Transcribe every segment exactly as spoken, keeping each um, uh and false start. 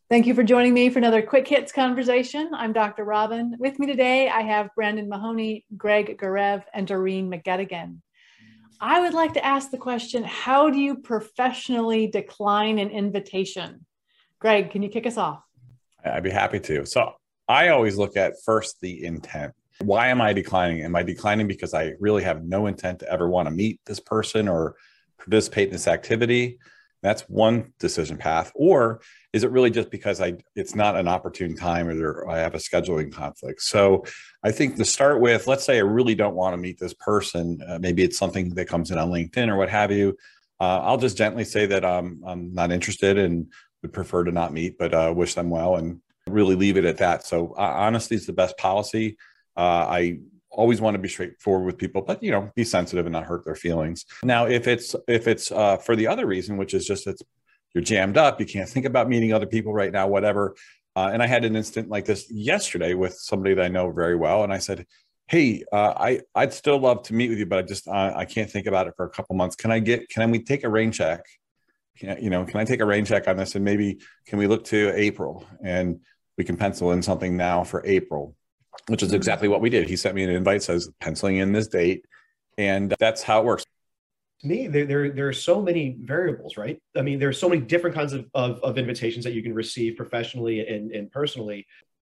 Thank you for joining me for another Quick Hits conversation. I'm Doctor Robin. With me today, I have Brandon Mahoney, Greg Garev, and Doreen McGettigan. I would like to ask the question, how do you professionally decline an invitation? Greg, can you kick us off? I'd be happy to. So I always look at first the intent. Why am I declining? Am I declining because I really have no intent to ever want to meet this person or participate in this activity? That's one decision path. Or is it really just because I it's not an opportune time or there, I have a scheduling conflict? So I think to start with, let's say I really don't want to meet this person. Uh, maybe it's something that comes in on LinkedIn or what have you. Uh, I'll just gently say that um, I'm not interested and would prefer to not meet, but uh, wish them well and really leave it at that. So uh, honesty is the best policy. Uh, I always want to be straightforward with people, but, you know, be sensitive and not hurt their feelings. Now, if it's if it's uh, for the other reason, which is just it's you're jammed up, you can't think about meeting other people right now, whatever. Uh, and I had an instant like this yesterday with somebody that I know very well. And I said, hey, uh, I, I'd still love to meet with you, but I just, uh, I can't think about it for a couple months. Can I get, can we take a rain check? Can, you know, can I take a rain check on this? And maybe can we look to April and we can pencil in something now for April, which is exactly what we did. He sent me an invite, says penciling in this date. And that's how it works. To me, there, there, there are so many variables, right? I mean, there are so many different kinds of, of, of invitations that you can receive professionally and, and personally.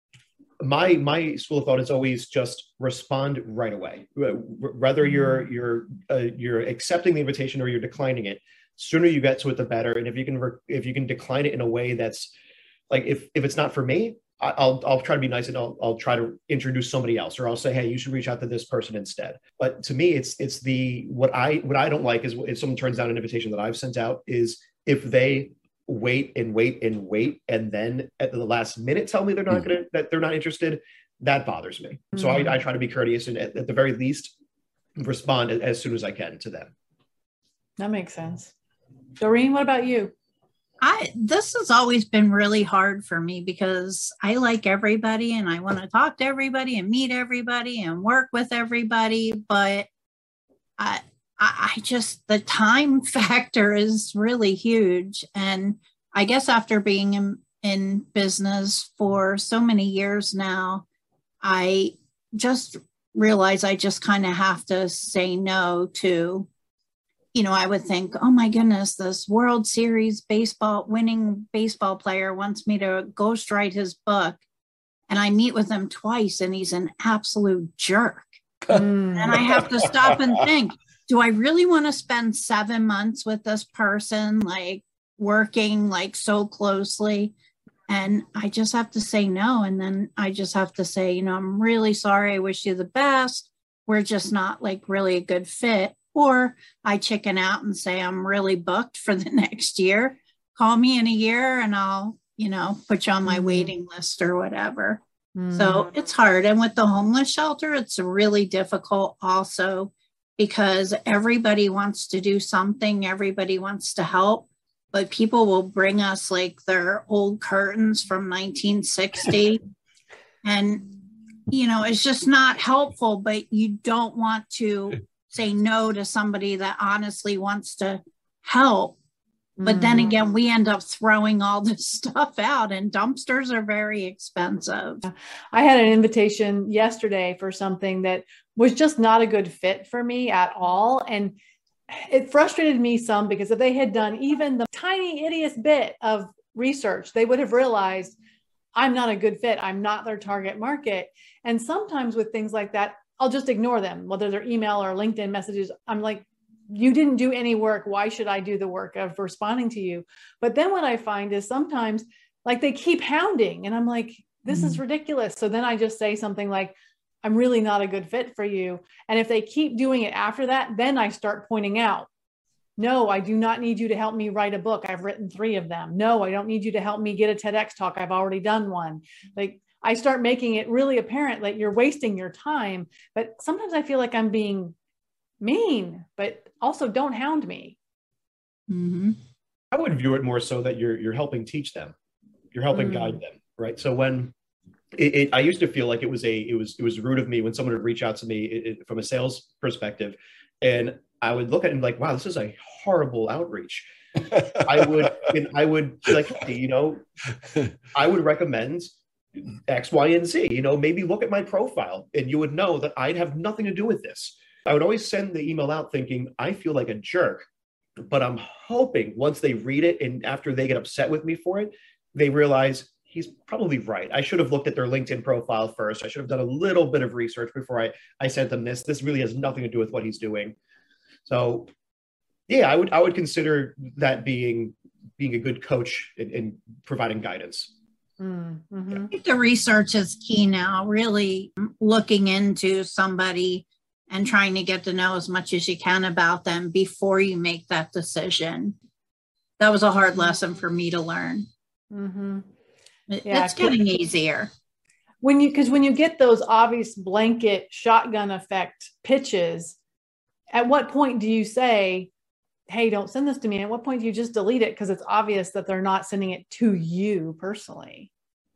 My my school of thought is always just respond right away. Whether you're you're uh, you're accepting the invitation or you're declining it, sooner you get to it, the better. And if you can re- if you can decline it in a way that's like, if if it's not for me, I'll I'll try to be nice and I'll I'll try to introduce somebody else, or I'll say, hey, you should reach out to this person instead. But to me, it's it's the what I what I don't like is if someone turns down an invitation that I've sent out, is if they wait and wait and wait and then at the last minute tell me they're not gonna that they're not interested. That bothers me. Mm-hmm. So I, I try to be courteous and at, at the very least respond as soon as I can to them. That makes sense. Doreen, what about you? I, this has always been really hard for me because I like everybody and I want to talk to everybody and meet everybody and work with everybody. But I, I, I just, the time factor is really huge. And I guess after being in, in business for so many years now, I just realize I just kind of have to say no to, you know, I would think, oh my goodness, this World Series baseball winning baseball player wants me to ghostwrite his book. And I meet with him twice and he's an absolute jerk. And I have to stop and think, do I really want to spend seven months with this person, like working like so closely? And I just have to say no. And then I just have to say, you know, I'm really sorry. I wish you the best. We're just not like really a good fit. Or I chicken out and say, I'm really booked for the next year. Call me in a year and I'll, you know, put you on my waiting list or whatever. Mm. So it's hard. And with the homeless shelter, it's really difficult also because everybody wants to do something. Everybody wants to help, but people will bring us like their old curtains from nineteen sixty. And, you know, it's just not helpful, but you don't want to say no to somebody that honestly wants to help. But then again, we end up throwing all this stuff out and dumpsters are very expensive. I had an invitation yesterday for something that was just not a good fit for me at all. And it frustrated me some because if they had done even the tiny ittiest bit of research, they would have realized I'm not a good fit. I'm not their target market. And sometimes with things like that, I'll just ignore them, whether they're email or LinkedIn messages. I'm like, you didn't do any work. Why should I do the work of responding to you? But then what I find is sometimes like they keep hounding and I'm like, this mm-hmm. is ridiculous. So then I just say something like, I'm really not a good fit for you. And if they keep doing it after that, then I start pointing out, no, I do not need you to help me write a book. I've written three of them. No, I don't need you to help me get a TEDx talk. I've already done one. Like, I start making it really apparent that you're wasting your time. But sometimes I feel like I'm being mean, but also don't hound me. Mm-hmm. I would view it more so that you're you're helping teach them, you're helping mm. guide them, right? So when it, it, I used to feel like it was a it was it was rude of me when someone would reach out to me it, it, from a sales perspective, and I would look at it and be like, wow, this is a horrible outreach. I would, and I would be like, hey, you know, I would recommend X, Y, and Z. You know, maybe look at my profile, and you would know that I'd have nothing to do with this. I would always send the email out thinking, I feel like a jerk, but I'm hoping once they read it and after they get upset with me for it, they realize he's probably right. I should have looked at their LinkedIn profile first. I should have done a little bit of research before I, I sent them this. This really has nothing to do with what he's doing. So yeah, I would I would consider that being being a good coach in, in providing guidance. Mm-hmm. Yeah. I think the research is key now, really looking into somebody and trying to get to know as much as you can about them before you make that decision. That was a hard lesson for me to learn. Mm-hmm. It, Yeah, it's getting easier. When you, because when you get those obvious blanket shotgun effect pitches, at what point do you say, hey, don't send this to me? At what point do you just delete it? Because it's obvious that they're not sending it to you personally.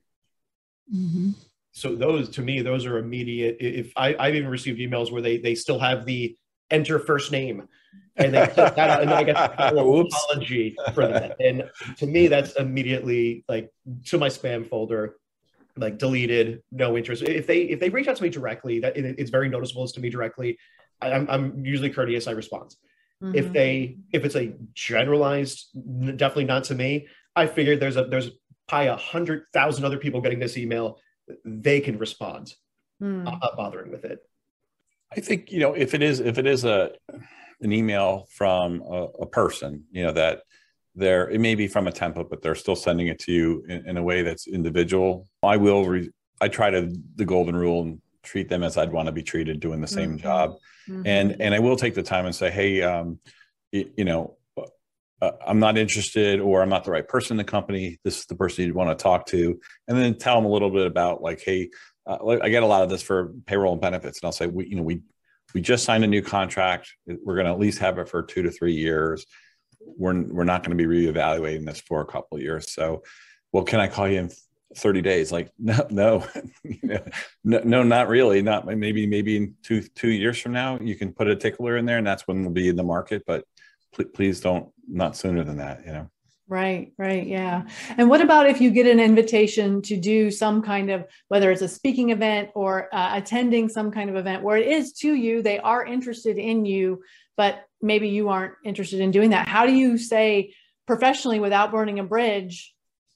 Mm-hmm. So those, to me, those are immediate. If I, I've even received emails where they they still have the enter first name, and they put that out, and then I get an apology for that. And to me, that's immediately like to my spam folder, like deleted, no interest. If they if they reach out to me directly, that it, it's very noticeable as to me directly. I, I'm I'm usually courteous. I respond. Mm-hmm. If they if it's a generalized, definitely not to me. I figured there's a there's probably a hundred thousand other people getting this email. They can respond. Mm. I'm not bothering with it. I think, you know, if it is, if it is a, an email from a, a person, you know, that they're, it may be from a template, but they're still sending it to you in, in a way that's individual. I will, re, I try to, the golden rule, and treat them as I'd want to be treated doing the same mm-hmm. job. Mm-hmm. And, and I will take the time and say, hey, um, you, you know, Uh, I'm not interested, or I'm not the right person in the company. This is the person you'd want to talk to. And then tell them a little bit about like, hey, uh, I get a lot of this for payroll and benefits. And I'll say, we, you know, we, we just signed a new contract. We're going to at least have it for two to three years. We're, we're not going to be reevaluating this for a couple of years. So, well, can I call you in thirty days? Like, no, no, you know, no, no, not really. Not maybe, maybe in two, two years from now, you can put a tickler in there and that's when we'll be in the market. But please don't, not sooner than that, you know? Right, right. Yeah. And what about if you get an invitation to do some kind of, whether it's a speaking event or uh, attending some kind of event where it is to you, they are interested in you, but maybe you aren't interested in doing that. How do you say professionally without burning a bridge,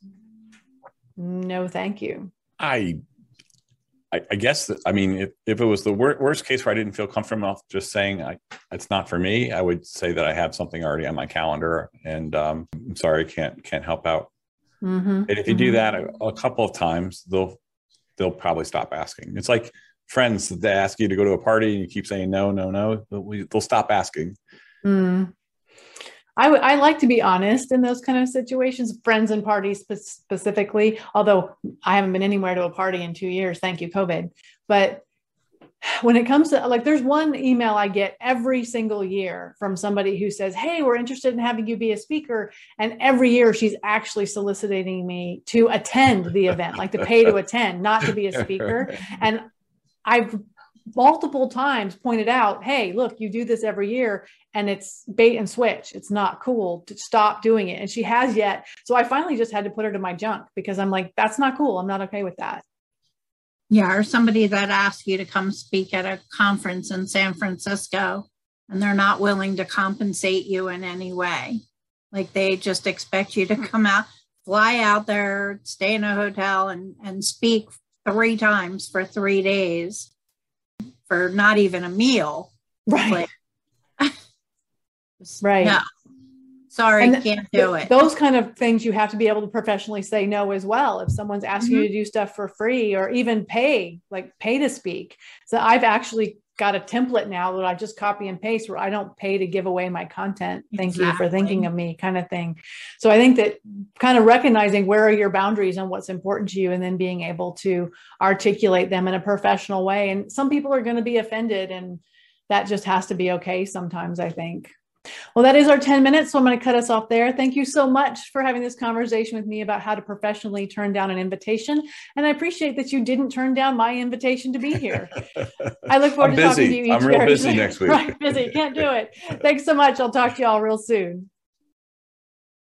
no, thank you? I I, I guess that, I mean, if, if it was the wor- worst case where I didn't feel comfortable enough just saying I, it's not for me, I would say that I have something already on my calendar and um, I'm sorry, I can't, can't help out. Mm-hmm. And if you mm-hmm. do that a, a couple of times, they'll, they'll probably stop asking. It's like friends that they ask you to go to a party and you keep saying no, no, no, they'll, they'll stop asking. Mm. I, w- I like to be honest in those kind of situations, friends and parties spe- specifically, although I haven't been anywhere to a party in two years. Thank you, COVID. But when it comes to like, there's one email I get every single year from somebody who says, hey, we're interested in having you be a speaker. And every year she's actually soliciting me to attend the event, like to pay to attend, not to be a speaker. And I've multiple times pointed out, hey, look, you do this every year and it's bait and switch. It's not cool to stop doing it. And she has yet. So I finally just had to put her to my junk because I'm like, that's not cool. I'm not okay with that. Yeah. Or somebody that asks you to come speak at a conference in San Francisco and they're not willing to compensate you in any way. Like they just expect you to come out, fly out there, stay in a hotel and, and speak three times for three days. For not even a meal. Right. Like, right. No. Sorry, and can't do th- it. Those kind of things you have to be able to professionally say no as well. If someone's asking mm-hmm. you to do stuff for free or even pay, like pay to speak. So I've actually got a template now that I just copy and paste where I don't pay to give away my content. Thank exactly. you for thinking of me, kind of thing. So I think that kind of recognizing where are your boundaries and what's important to you, and then being able to articulate them in a professional way. And some people are going to be offended, and that just has to be okay sometimes, I think. Well, that is our ten minutes. So I'm going to cut us off there. Thank you so much for having this conversation with me about how to professionally turn down an invitation. And I appreciate that you didn't turn down my invitation to be here. I look forward I'm to busy. talking to you each I'm real busy next week. Right, busy. Can't do it. Thanks so much. I'll talk to you all real soon.